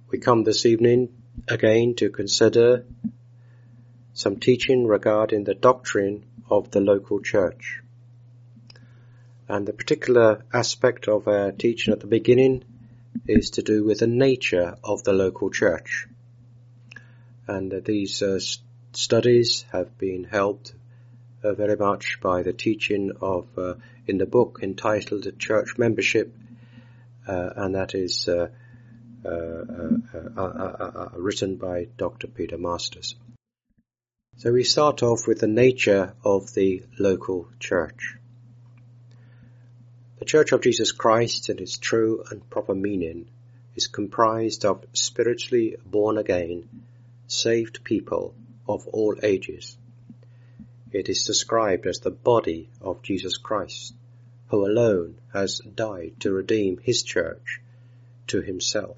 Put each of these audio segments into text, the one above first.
We come this evening again to consider some teaching regarding the doctrine of the local church. And the particular aspect of our teaching at the beginning is to do with the nature of the local church. And these studies have been helped very much by the teaching of in the book entitled Church Membership, and that is written by Dr. Peter Masters. So we start off with the nature of the local church. The Church of Jesus Christ, in its true and proper meaning, is comprised of spiritually born-again, saved people of all ages. It is described as the body of Jesus Christ, who alone has died to redeem his church to himself.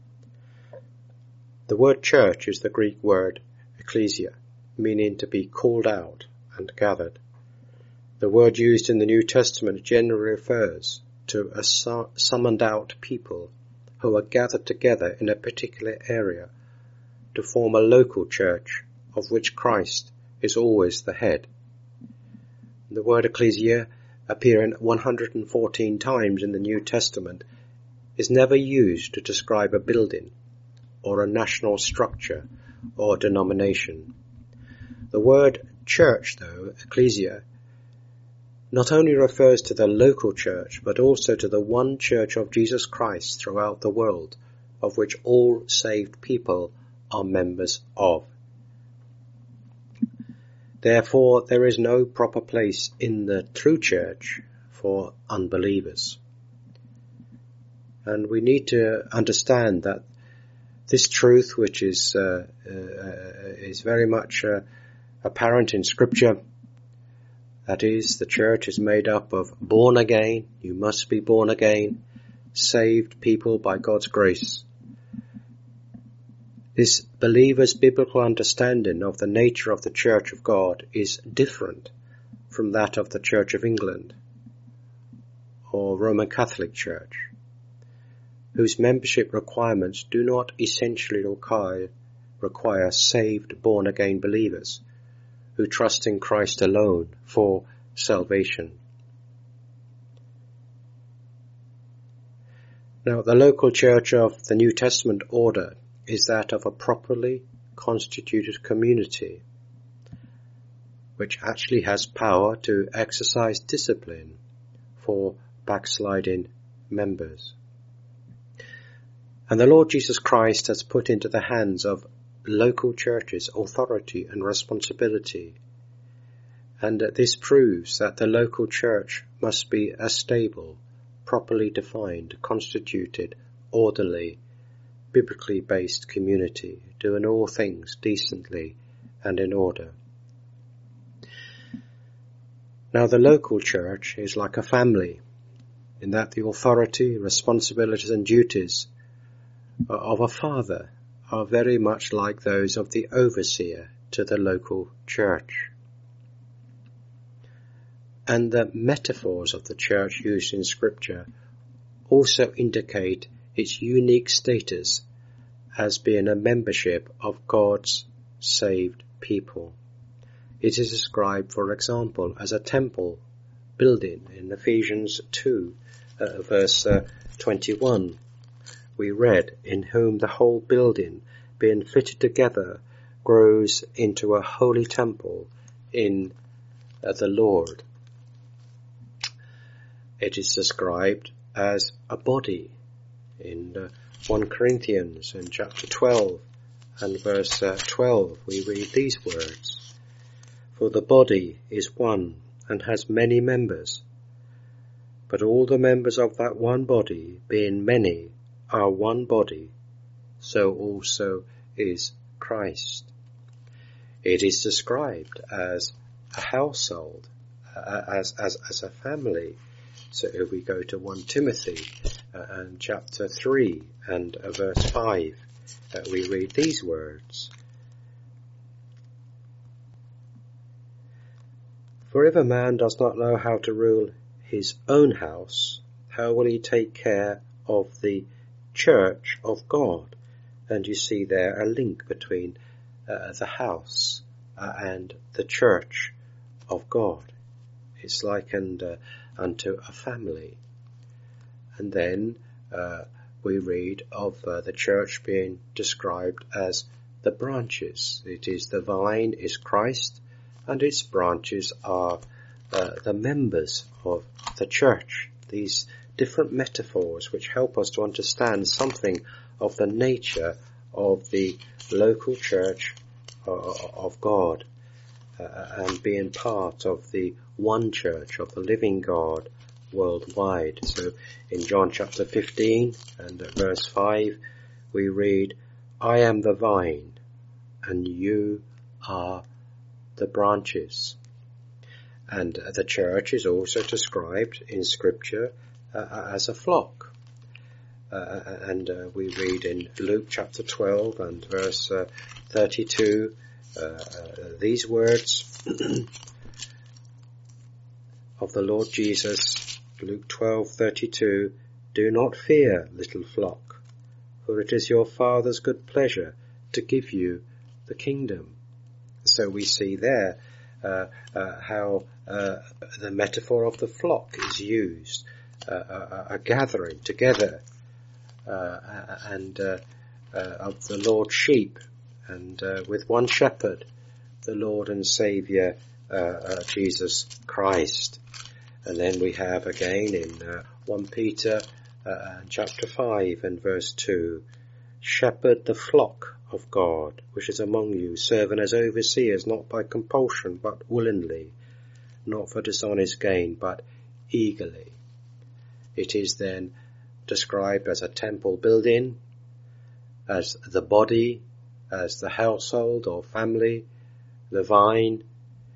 The word church is the Greek word ecclesia, meaning to be called out and gathered. The word used in the New Testament generally refers to a summoned out people who are gathered together in a particular area to form a local church of which Christ is always the head. The word ecclesia, appearing 114 times in the New Testament, is never used to describe a building or a national structure or denomination. The word church, though, ecclesia, not only refers to the local church, but also to the one church of Jesus Christ throughout the world, of which all saved people are members of. Therefore, there is no proper place in the true church for unbelievers. And we need to understand that this truth, which is very much apparent in Scripture, that is, the church is made up of born again, you must be born again, saved people by God's grace. This believer's biblical understanding of the nature of the Church of God is different from that of the Church of England or Roman Catholic Church, whose membership requirements do not essentially require saved born-again believers who trust in Christ alone for salvation. Now, the local church of the New Testament order is that of a properly constituted community, which actually has power to exercise discipline for backsliding members. And the Lord Jesus Christ has put into the hands of local churches authority and responsibility, and this proves that the local church must be a stable, properly defined, constituted, orderly, biblically based community, doing all things decently and in order. Now, the local church is like a family, in that the authority, responsibilities and duties of a father are very much like those of the overseer to the local church. And the metaphors of the church used in Scripture also indicate its unique status as being a membership of God's saved people. It is described, for example, as a temple building in Ephesians 2, verse 21. We read, in whom the whole building, being fitted together, grows into a holy temple in the Lord. It is described as a body in 1 Corinthians in chapter 12 and verse 12. We read these words, for the body is one and has many members, but all the members of that one body, being many, are one body, so also is Christ. It is described as a household, as a family. So if we go to 1 Timothy and chapter 3 and verse 5, we read these words. For if a man does not know how to rule his own house, how will he take care of the church of God, And you see there a link between the house and the church of God. It's likened unto a family. And then we read of the church being described as the branches. It is the vine is Christ, and its branches are the members of the church. These different metaphors which help us to understand something of the nature of the local church of God, and being part of the one church of the living God worldwide. So in John chapter 15 and verse 5 we read, I am the vine and you are the branches. And the church is also described in scripture as a flock. And we read in Luke chapter 12 and verse 32 these words of the Lord Jesus, Luke 12:32, do not fear, little flock, for it is your Father's good pleasure to give you the kingdom. So we see there how the metaphor of the flock is used, a gathering together, and of the Lord's sheep, and with one shepherd, the Lord and Saviour Jesus Christ. And then we have again in 1 Peter chapter 5 and verse 2, shepherd the flock of God, which is among you, serving as overseers, not by compulsion, but willingly, not for dishonest gain, but eagerly. It is then described as a temple building, as the body, as the household or family, the vine,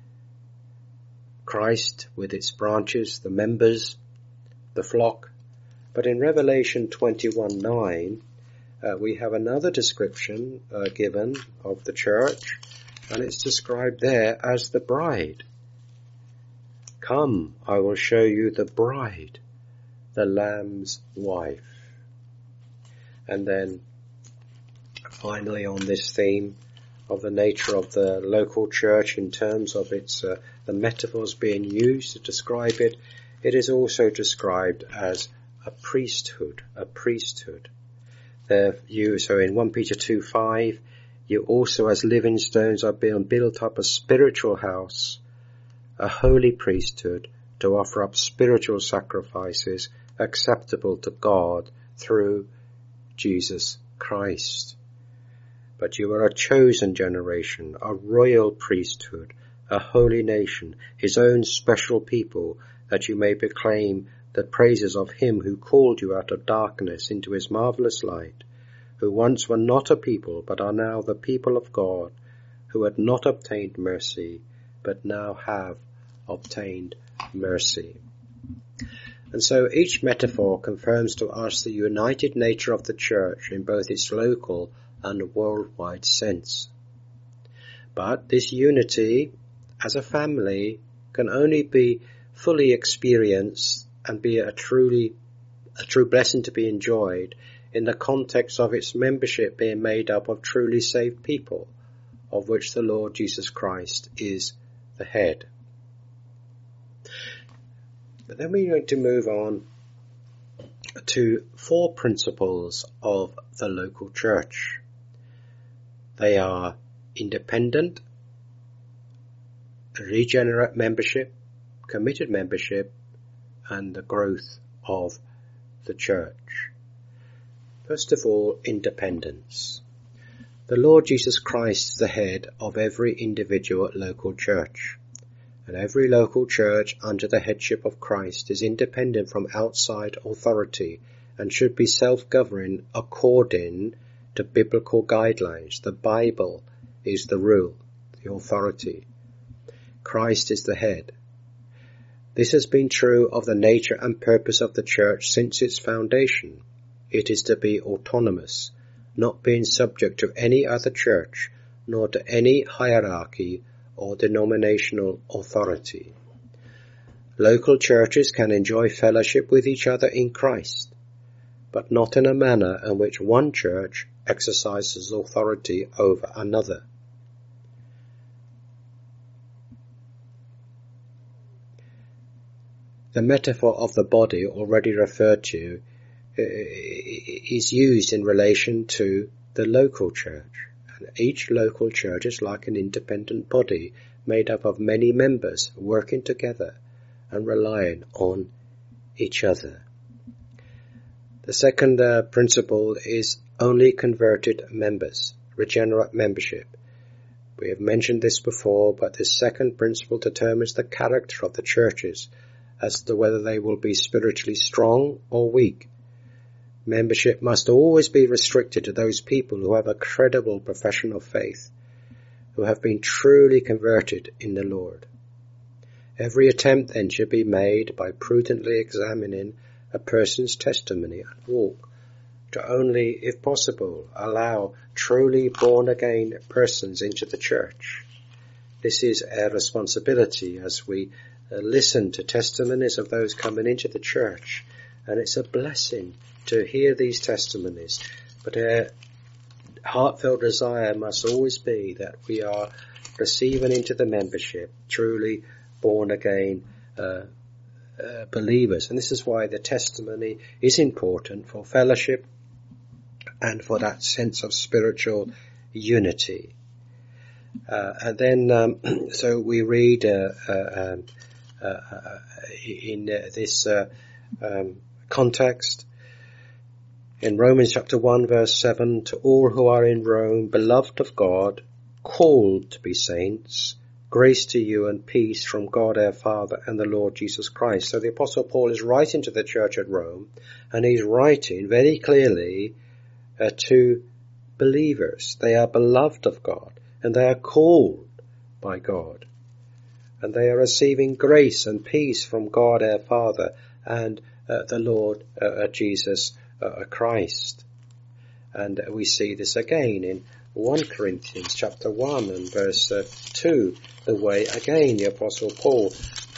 Christ with its branches, the members, the flock. But in Revelation 21:9, we have another description given of the church, and it's described there as the bride. Come, I will show you the bride, the Lamb's wife. And then finally on this theme of the nature of the local church in terms of its the metaphors being used to describe it, it is also described as a priesthood, So in 1 Peter 2:5, you also as living stones are being built up a spiritual house, a holy priesthood, to offer up spiritual sacrifices acceptable to God through Jesus Christ. But you are a chosen generation, a royal priesthood, a holy nation, his own special people, that you may proclaim the praises of him who called you out of darkness into his marvelous light, who once were not a people, but are now the people of God, who had not obtained mercy, but now have obtained mercy. And so each metaphor confirms to us the united nature of the church in both its local and worldwide sense. But this unity as a family can only be fully experienced and be a true blessing to be enjoyed in the context of its membership being made up of truly saved people, of which the Lord Jesus Christ is the head. But then we're going to move on to 4 principles of the local church. They are independent, regenerate membership, committed membership, and the growth of the church. First of all, independence. The Lord Jesus Christ is the head of every individual local church, and every local church under the headship of Christ is independent from outside authority and should be self-governing according to biblical guidelines. The Bible is the rule, the authority. Christ is the head. This has been true of the nature and purpose of the church since its foundation. It is to be autonomous, not being subject to any other church, nor to any hierarchy or denominational authority. Local churches can enjoy fellowship with each other in Christ, but not in a manner in which one church exercises authority over another. The metaphor of the body already referred to is used in relation to the local church. And each local church is like an independent body made up of many members working together and relying on each other. The second principle is only converted members, regenerate membership. We have mentioned this before, but this second principle determines the character of the churches as to whether they will be spiritually strong or weak. Membership must always be restricted to those people who have a credible profession of faith, who have been truly converted in the Lord. Every attempt then should be made by prudently examining a person's testimony and walk to only, if possible, allow truly born-again persons into the church. This is our responsibility as we listen to testimonies of those coming into the church, and it's a blessing to hear these testimonies, but our heartfelt desire must always be that we are receiving into the membership truly born again believers. And this is why the testimony is important for fellowship and for that sense of spiritual unity. And then so we read in this context in Romans chapter 1 verse 7, to all who are in Rome, beloved of God, called to be saints, grace to you and peace from God our Father and the Lord Jesus Christ. So the Apostle Paul is writing to the church at Rome, and he's writing very clearly to believers. They are beloved of God, and they are called by God, and they are receiving grace and peace from God our Father and the Lord Jesus Christ. And we see this again in 1 Corinthians chapter 1 and verse 2, the way again the Apostle Paul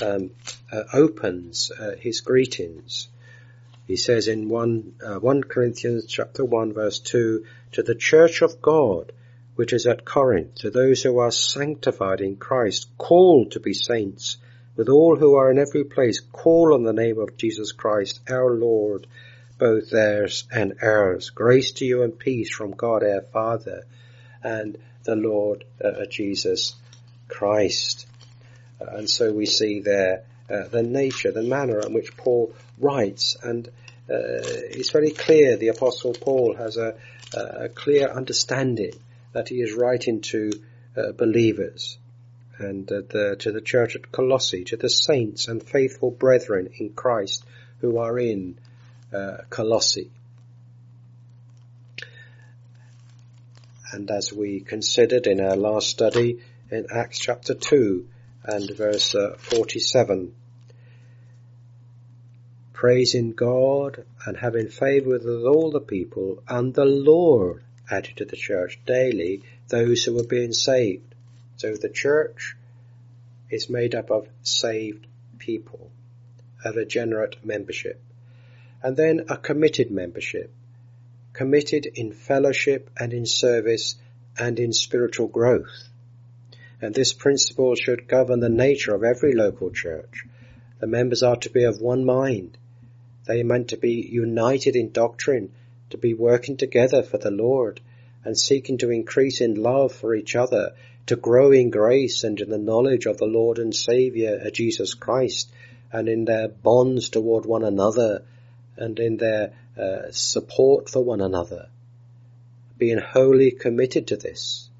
opens his greetings. He says in 1 Corinthians chapter 1 verse 2, to the church of God which is at Corinth, to those who are sanctified in Christ, called to be saints, with all who are in every place, call on the name of Jesus Christ, our Lord, both theirs and ours. Grace to you and peace from God our Father and the Lord Jesus Christ. And so we see there the nature, the manner in which Paul writes, and it's very clear the Apostle Paul has a clear understanding that he is writing to believers, and to the church at Colossae, to the saints and faithful brethren in Christ who are in Colossae. And as we considered in our last study in Acts chapter 2 and verse 47, praising God and having favour with all the people, and the Lord added to the church daily those who were being saved. So the church is made up of saved people, a regenerate membership, and then a committed membership, committed in fellowship and in service and in spiritual growth. And this principle should govern the nature of every local church. The members are to be of one mind. They are meant to be united in doctrine, to be working together for the Lord and seeking to increase in love for each other, to grow in grace and in the knowledge of the Lord and Saviour Jesus Christ, and in their bonds toward one another and in their support for one another, being wholly committed to this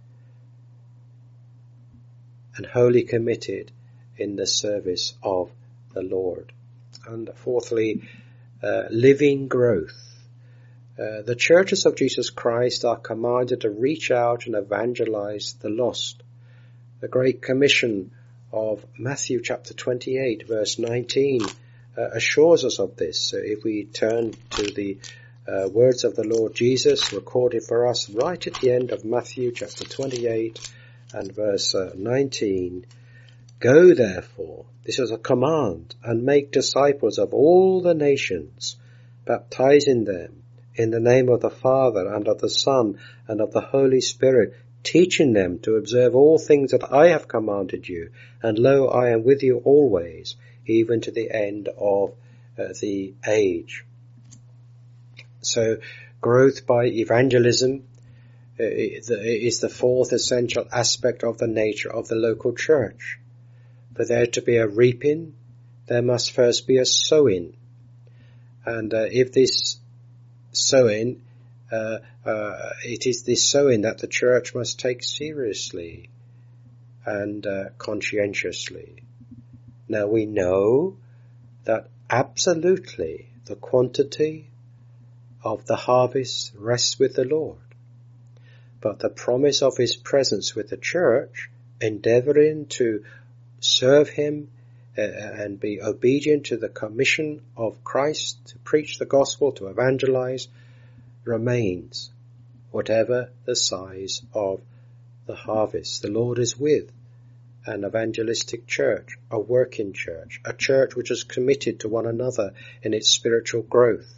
and wholly committed in the service of the Lord. And fourthly, living growth. The churches of Jesus Christ are commanded to reach out and evangelize the lost. The Great Commission of Matthew chapter 28 verse 19 assures us of this. If we turn to the words of the Lord Jesus recorded for us right at the end of Matthew chapter 28 and verse 19, go therefore, this is a command, and make disciples of all the nations, baptizing them in the name of the Father and of the Son and of the Holy Spirit, teaching them to observe all things that I have commanded you. And lo, I am with you always, even to the end of the age. So growth by evangelism is the fourth essential aspect of the nature of the local church. For there to be a reaping, there must first be a sowing. And if this sowing, it is this sowing that the church must take seriously and conscientiously. Now we know that absolutely the quantity of the harvest rests with the Lord. But the promise of his presence with the church, endeavouring to serve him and be obedient to the commission of Christ to preach the gospel, to evangelize, remains, whatever the size of the harvest. The Lord is with an evangelistic church, a working church, a church which is committed to one another in its spiritual growth.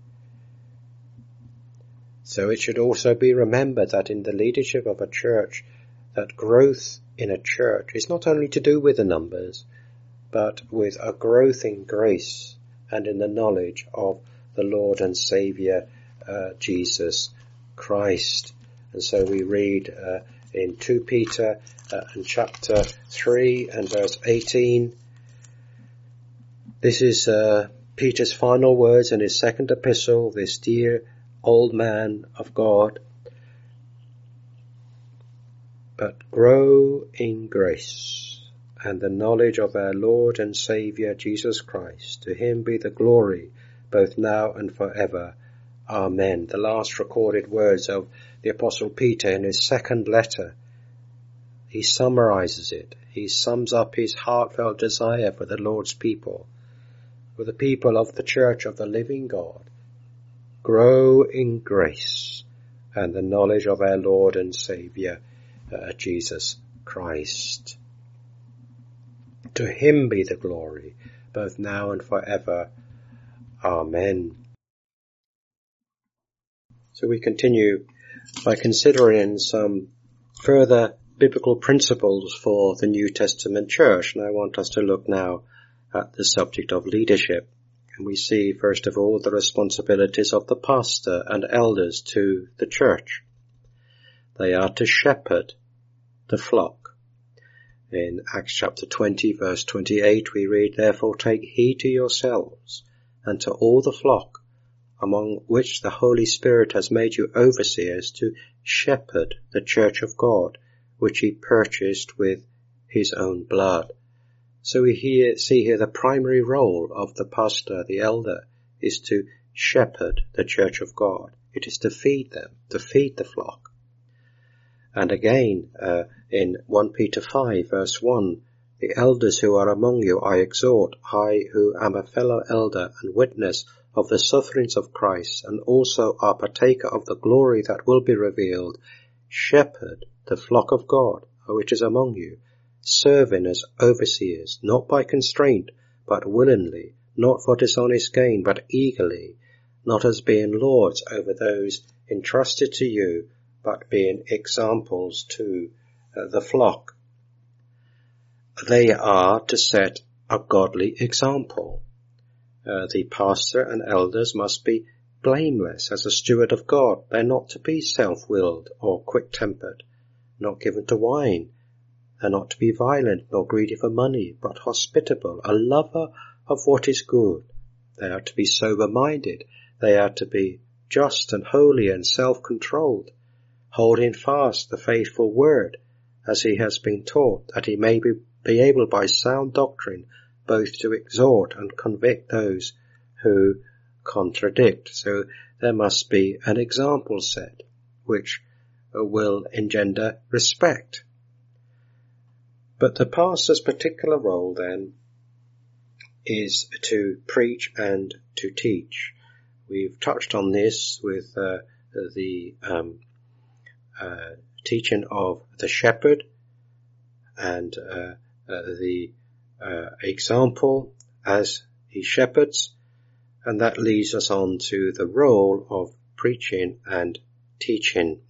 So it should also be remembered that in the leadership of a church, that growth in a church is not only to do with the numbers, but with a growth in grace and in the knowledge of the Lord and Saviour, Jesus Christ. And so we read in 2 Peter and chapter 3 and verse 18. This is Peter's final words in his second epistle, this dear old man of God. But grow in grace and the knowledge of our Lord and Saviour Jesus Christ. To him be the glory both now and forever. Amen. The last recorded words of the Apostle Peter in his second letter. He summarizes it. He sums up his heartfelt desire for the Lord's people, for the people of the church of the living God. Grow in grace and the knowledge of our Lord and Saviour, Jesus Christ. To him be the glory, both now and forever. Amen. So we continue by considering some further biblical principles for the New Testament church. And I want us to look now at the subject of leadership. And we see, first of all, the responsibilities of the pastor and elders to the church. They are to shepherd the flock. In Acts chapter 20, verse 28, we read, "Therefore take heed to yourselves and to all the flock, among which the Holy Spirit has made you overseers, to shepherd the church of God, which he purchased with his own blood." So we see here the primary role of the pastor, the elder, is to shepherd the church of God. It is to feed them, to feed the flock. And again, in 1 Peter 5, verse 1, "The elders who are among you I exhort, I who am a fellow elder and witness of the sufferings of Christ, and also are partaker of the glory that will be revealed, shepherd the flock of God, which is among you, serving as overseers, not by constraint, but willingly, not for dishonest gain, but eagerly, not as being lords over those entrusted to you, but being examples to the flock." They are to set a godly example. The pastor and elders must be blameless as a steward of God. They're not to be self-willed or quick-tempered, not given to wine. They're not to be violent nor greedy for money, but hospitable, a lover of what is good. They are to be sober-minded. They are to be just and holy and self-controlled, holding fast the faithful word as he has been taught, that he may be able by sound doctrine both to exhort and convict those who contradict. So there must be an example set which will engender respect. But the pastor's particular role then is to preach and to teach. We've touched on this with the teaching of the shepherd and the example as he shepherds, and that leads us on to the role of preaching and teaching.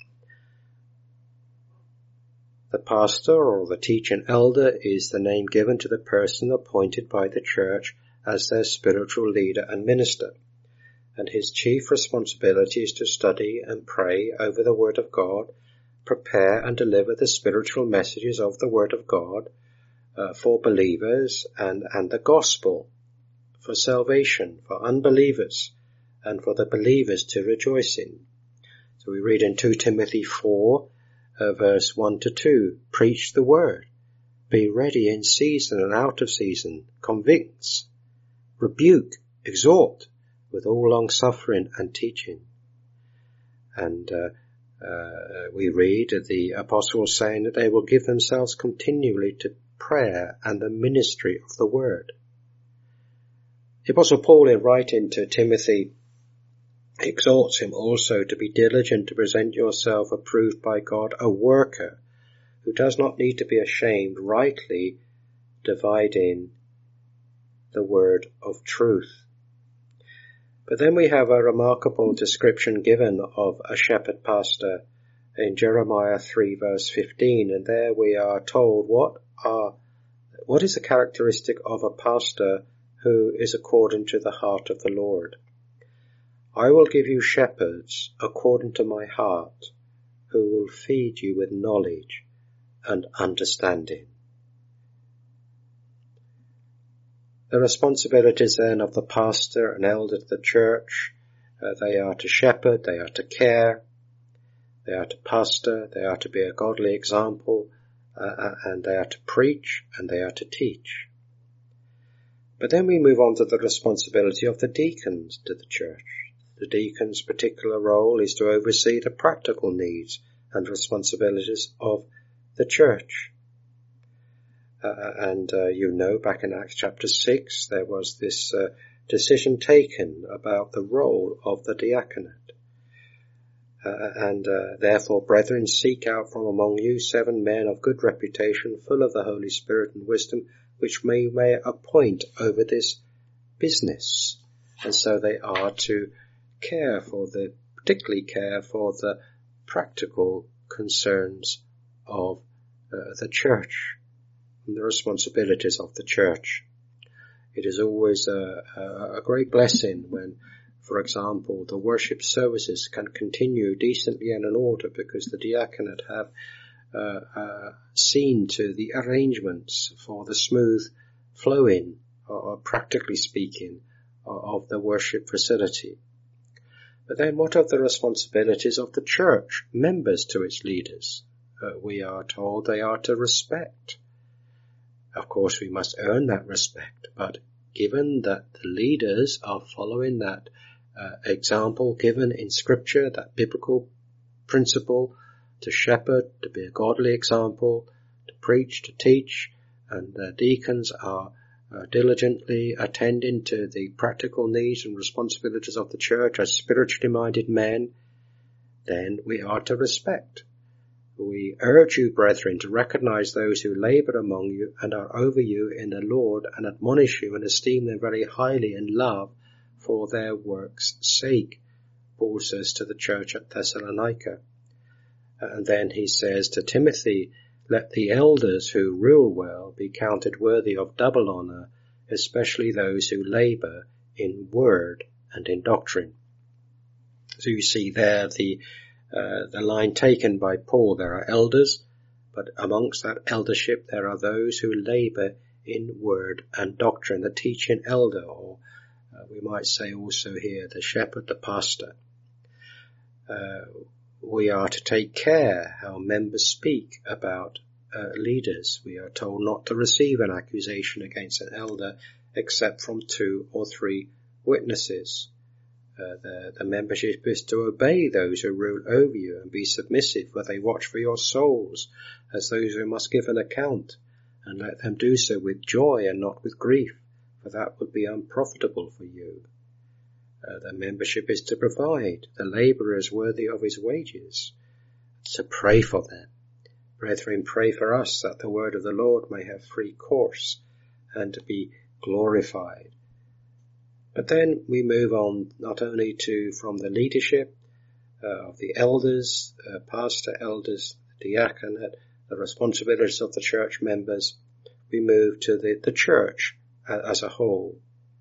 The pastor or the teaching elder is the name given to the person appointed by the church as their spiritual leader and minister, and his chief responsibility is to study and pray over the Word of God, prepare and deliver the spiritual messages of the Word of God for believers and the gospel, for salvation, for unbelievers, and for the believers to rejoice in. So we read in 2 Timothy 4, verse 1 to 2, preach the word, be ready in season and out of season, convicts, rebuke, exhort, with all long-suffering and teaching. And we read the apostles saying that they will give themselves continually to prayer and the ministry of the word. The Apostle Paul, in writing to Timothy, exhorts him also to be diligent to present yourself approved by God, a worker who does not need to be ashamed, rightly dividing the word of truth. But then we have a remarkable description given of a shepherd pastor in Jeremiah 3 verse 15, and there we are told what is the characteristic of a pastor who is according to the heart of the Lord. I will give you shepherds according to my heart, who will feed you with knowledge and understanding. The responsibilities then of the pastor and elder of the church, they are to shepherd, they are to care, they are to pastor, they are to be a godly example, and they are to preach, and they are to teach. But then we move on to the responsibility of the deacons to the church. The deacon's particular role is to oversee the practical needs and responsibilities of the church. Back in Acts chapter 6, there was this decision taken about the role of the diaconate. Therefore, brethren, seek out from among you 7 men of good reputation, full of the Holy Spirit and wisdom, which may appoint over this business. And so they are to particularly care for the practical concerns of the church and the responsibilities of the church. It is always a great blessing when, for example, the worship services can continue decently and in order because the diaconate have seen to the arrangements for the smooth flowing, or practically speaking, of the worship facility. But then what of the responsibilities of the church members to its leaders? We are told they are to respect. Of course, we must earn that respect, but given that the leaders are following that example given in Scripture, that biblical principle, to shepherd, to be a godly example, to preach, to teach, and the deacons are diligently attending to the practical needs and responsibilities of the church as spiritually minded men, then we are to respect. We urge you, brethren, to recognize those who labor among you and are over you in the Lord, and admonish you and esteem them very highly in love for their work's sake. Paul says to the church at Thessalonica. And then he says to Timothy, let the elders who rule well be counted worthy of double honor, especially those who labor in word and in doctrine. So you see there the line taken by Paul. There are elders, but amongst that eldership there are those who labor in word and doctrine, the teaching elder, or we might say also here the shepherd, the pastor. We are to take care how members speak about leaders. We are told not to receive an accusation against an elder except from 2 or 3 witnesses. The membership is to obey those who rule over you and be submissive, for they watch for your souls as those who must give an account, and let them do so with joy and not with grief, for that would be unprofitable for you. The membership is to provide the labourers worthy of his wages, to pray for them. Brethren, pray for us that the word of the Lord may have free course and to be glorified. But then we move on not only from the leadership, of the elders, pastor, elders, diaconate, the responsibilities of the church members, we move to the church as a whole.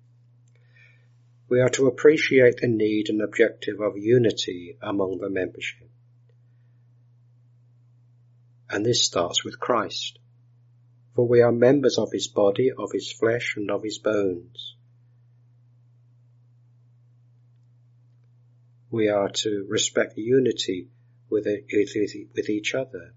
We are to appreciate the need and objective of unity among the membership. And this starts with Christ. For we are members of his body, of his flesh, and of his bones. We are to respect unity with each other.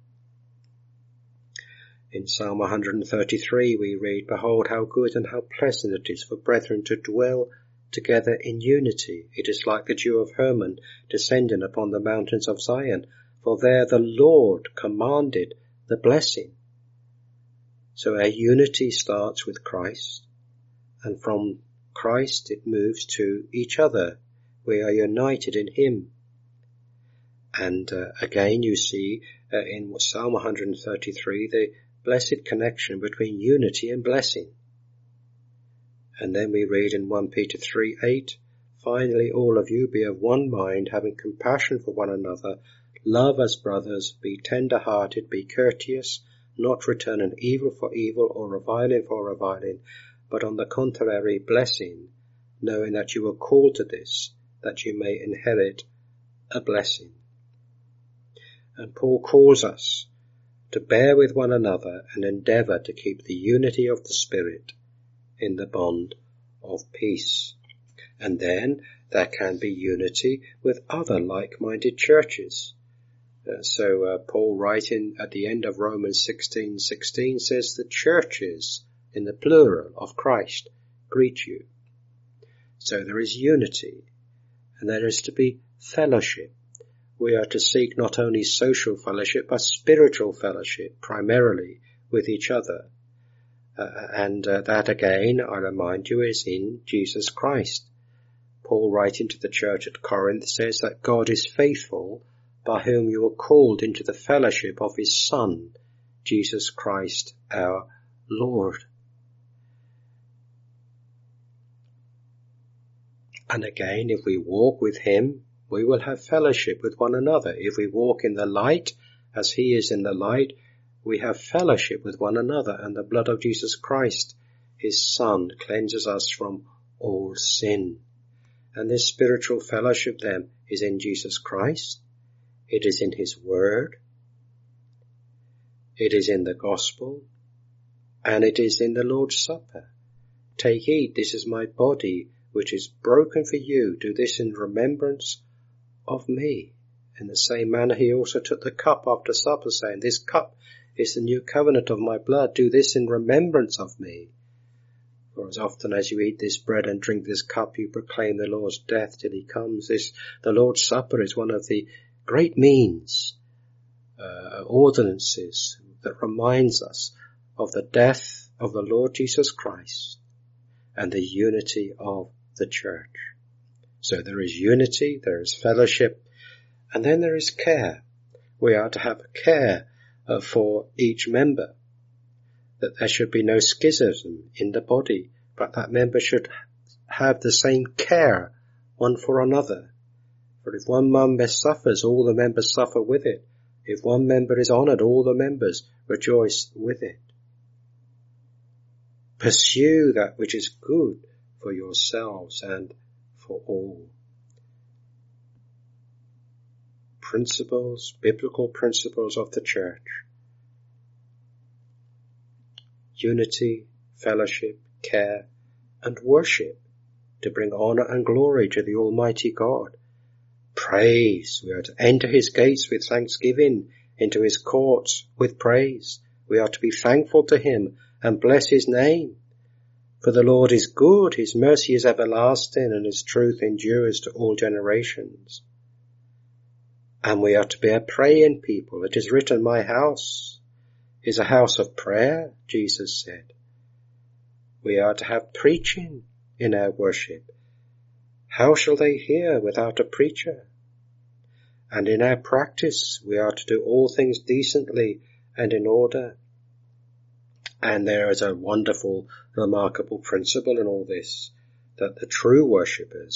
In Psalm 133 we read, "Behold how good and how pleasant it is for brethren to dwell together in unity. It is like the dew of Hermon descending upon the mountains of Zion, for there the Lord commanded the blessing." So our unity starts with Christ, and from Christ it moves to each other. We are united in him. And again you see in Psalm 133 the blessed connection between unity and blessing. And then we read in 1 Peter 3:8, "Finally all of you be of one mind, having compassion for one another, love as brothers, be tender-hearted, be courteous, not returning evil for evil or reviling for reviling, but on the contrary blessing, knowing that you were called to this, that you may inherit a blessing." And Paul calls us to bear with one another and endeavour to keep the unity of the Spirit in the bond of peace. And then there can be unity with other like-minded churches. So Paul, writing at the end of Romans 16:16, says the churches, in the plural of Christ, greet you. So there is unity, and there is to be fellowship. We are to seek not only social fellowship, but spiritual fellowship, primarily with each other. And that again, I remind you, is in Jesus Christ. Paul, writing to the church at Corinth, says that God is faithful, by whom you are called into the fellowship of his Son, Jesus Christ our Lord. And again, if we walk with him, we will have fellowship with one another. If we walk in the light, as he is in the light, we have fellowship with one another, and the blood of Jesus Christ, his Son, cleanses us from all sin. And this spiritual fellowship then is in Jesus Christ. It is in his word, it is in the gospel, and it is in the Lord's Supper. Take, eat, this is my body, which is broken for you. Do this in remembrance of me. In the same manner he also took the cup after supper, saying, "This cup is the new covenant of my blood. Do this in remembrance of me. For as often as you eat this bread and drink this cup, you proclaim the Lord's death till he comes." The Lord's Supper is one of the great means, ordinances that reminds us of the death of the Lord Jesus Christ and the unity of the church. So there is unity, there is fellowship, and then there is care. We are to have care for each member, that there should be no schism in the body, but that members should have the same care one for another. For if one member suffers, all the members suffer with it. If one member is honoured, all the members rejoice with it. Pursue that which is good for yourselves and for all. Principles, biblical principles of the church. Unity, fellowship, care, and worship to bring honour and glory to the Almighty God. Praise. We are to enter his gates with thanksgiving, into his courts with praise. We are to be thankful to him and bless his name. For the Lord is good, his mercy is everlasting, and his truth endures to all generations. And we are to be a praying people. It is written, "My house is a house of prayer," Jesus said. We are to have preaching in our worship. How shall they hear without a preacher? And in our practice, we are to do all things decently and in order. And there is a wonderful, remarkable principle in all this, that the true worshippers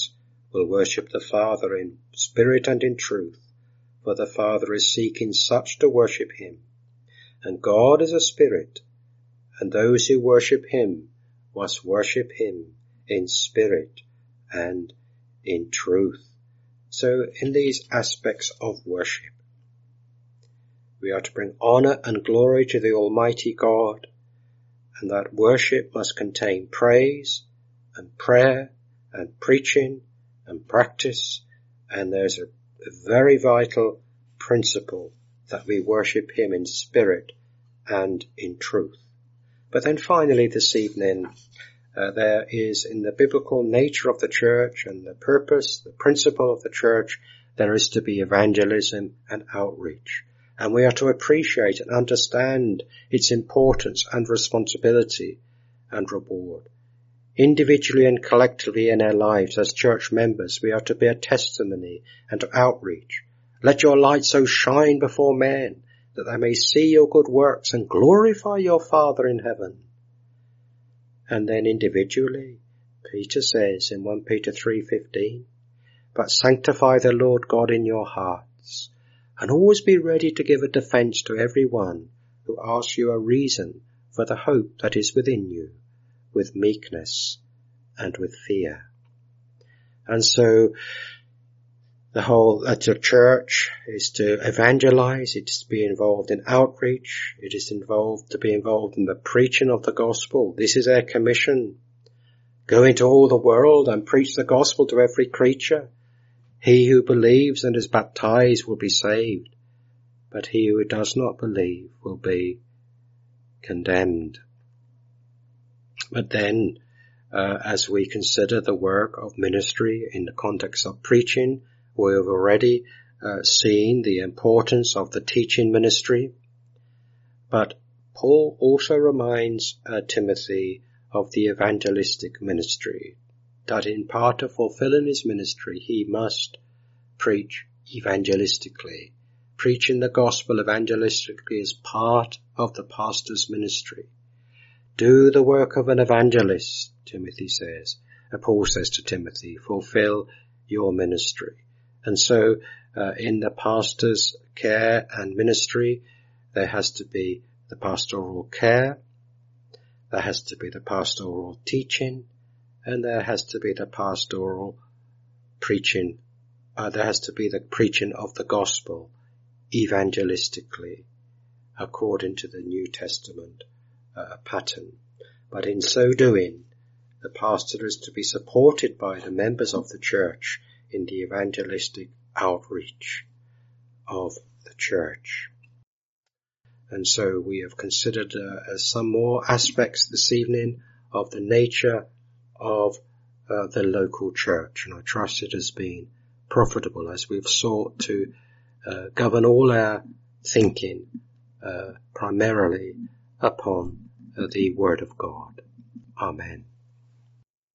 will worship the Father in spirit and in truth, for the Father is seeking such to worship him. And God is a spirit, and those who worship him must worship him in spirit and in truth. So in these aspects of worship, we are to bring honor and glory to the Almighty God, and that worship must contain praise and prayer and preaching and practice, and there's a very vital principle that we worship him in spirit and in truth. But then finally this evening, there is in the biblical nature of the church and the purpose, the principle of the church, there is to be evangelism and outreach. And we are to appreciate and understand its importance and responsibility and reward. Individually and collectively in our lives as church members, we are to be a testimony and to outreach. Let your light so shine before men that they may see your good works and glorify your Father in heaven. And then individually, Peter says in 1 Peter 3:15, but sanctify the Lord God in your hearts, and always be ready to give a defense to every one who asks you a reason for the hope that is within you, with meekness and with fear. And so the church is to evangelize, it is to be involved in outreach, it is to be involved in the preaching of the gospel. This is our commission. Go into all the world and preach the gospel to every creature. He who believes and is baptized will be saved, but he who does not believe will be condemned. But then, as we consider the work of ministry in the context of preaching, we have already seen the importance of the teaching ministry. But Paul also reminds Timothy of the evangelistic ministry, that in part of fulfilling his ministry, he must preach evangelistically. Preaching the gospel evangelistically is part of the pastor's ministry. Do the work of an evangelist, Paul says to Timothy, fulfill your ministry. And so, in the pastor's care and ministry, there has to be the pastoral care, there has to be the pastoral teaching, and there has to be the pastoral preaching. There has to be the preaching of the gospel evangelistically, according to the New Testament pattern. But in so doing, the pastor is to be supported by the members of the church in the evangelistic outreach of the church. And so we have considered some more aspects this evening of the nature of the local church, and I trust it has been profitable as we've sought to govern all our thinking primarily upon the Word of God. Amen.